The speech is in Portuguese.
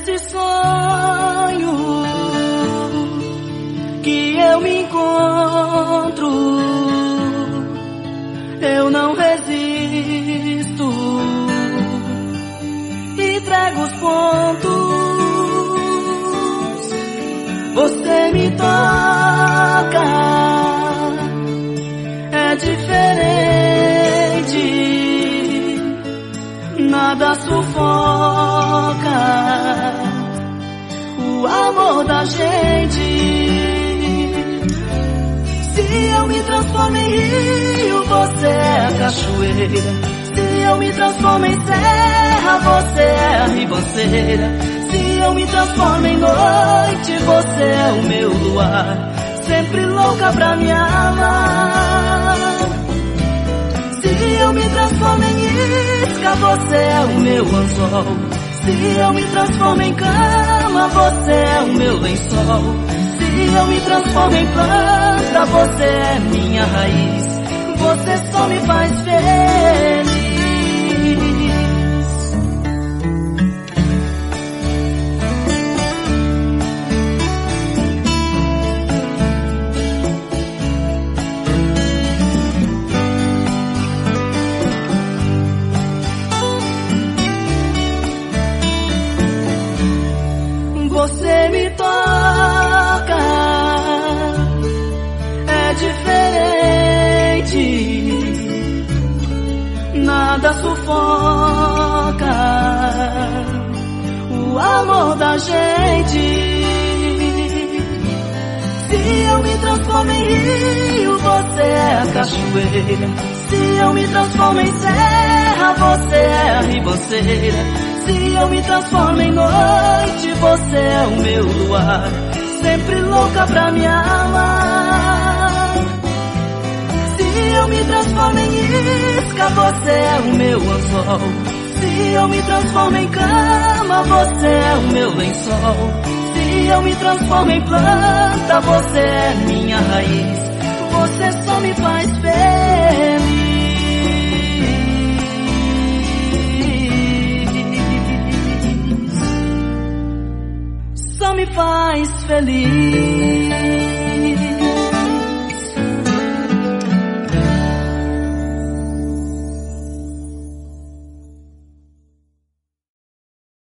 nesse sonho que eu me encontro, eu não resisto e trago os pontos. Você me toca, é diferente, nada sufoca o amor da gente. Se eu me transformo em rio, você é a cachoeira. Se eu me transformo em serra, você é a ribanceira. Se eu me transformo em noite, você é o meu luar, sempre louca pra me amar. Se eu me transformo em isca, você é o meu anzol. Se eu me transformo em cama, você é o meu lençol. Se eu me transformo em planta, você é minha raiz. Você só me faz feliz. Você me toca, é diferente, nada sufoca o amor da gente. Se eu me transformo em rio, você é a cachoeira. Se eu me transformo em serra, você é a ribanceira. Se eu me transformo em noite, você é o meu luar, sempre louca pra me amar. Se eu me transformo em isca, você é o meu anzol. Se eu me transformo em cama, você é o meu lençol. Se eu me transformo em planta, você é minha raiz. Você só me faz feliz. Só me faz feliz.